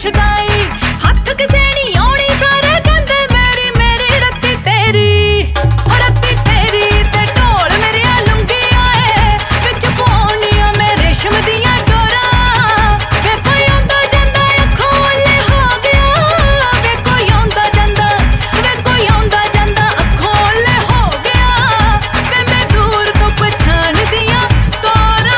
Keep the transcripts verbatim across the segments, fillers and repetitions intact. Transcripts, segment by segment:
ਸ਼ਦਾਈ ਹੱਥ ਕਿਸੇ ਨਹੀਂ ਆਉਣੀ ਸਾਰੇ ਕਹਿੰਦੇ ਮੇਰੀ ਮੇਰੀ ਰੱਤੀ ਤੇਰੀ ਹੋ ਰੱਤੀ ਤੇਰੀ ਤੇ ਢੋਲ ਮੇਰੀਆਂ ਲੁੰਗੀਆਂ ਏ ਵਿੱਚ ਪਾਉਣੀਆਂ ਮੈਂ ਰੇਸ਼ਮ ਦੀਆਂ ਡੋਰਾਂ ਵੇ ਕੋਈ ਆਉਂਦਾ ਜਾਂਦਾ ਅੱਖੋਂ ਓਲੇ ਹੋ ਗਿਆ ਵੇ ਕੋਈ ਆਉਂਦਾ ਜਾਂਦਾ ਵੇ ਕੋਈ ਆਉਂਦਾ ਜਾਂਦਾ ਅੱਖੋਂ ਓਲੇ ਹੋ ਗਿਆ ਵੇ ਮੈਂ ਦੂਰ ਤੋਂ ਪਛਾਣਦੀਆਂ ਤੋਰਾਂ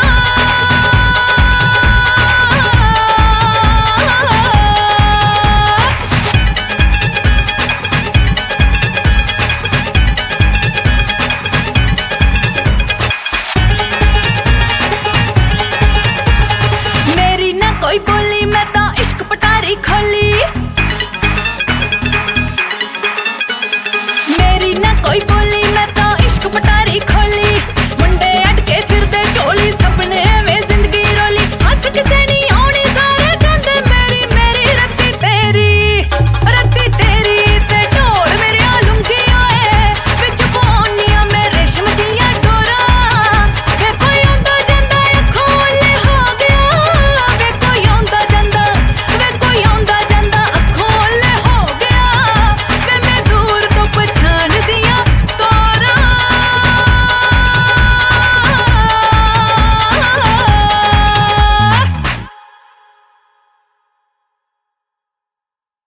ਮੇਰੀ ਨਾ ਕੋਈ ਬੋਲੀ ਮੈਂ ਤਾਂ